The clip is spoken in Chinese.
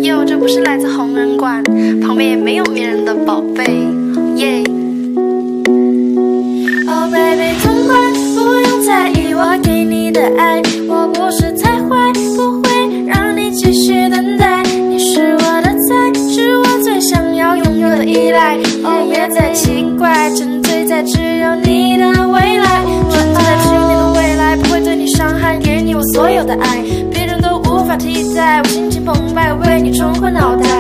哟，这不是来自红人馆，旁边也没有迷人的宝贝，耶、 Oh baby， 痛快，不用在意我给你的爱，我不是太坏，不会让你继续等待。你是我的菜，是我最想要拥有的依赖。Oh， 别再奇怪，沉醉在只有你的未来，沉醉在只有你的未来，不会对你伤害，给你我所有的爱，别人都无法替代。我心情澎湃，为你冲昏脑袋。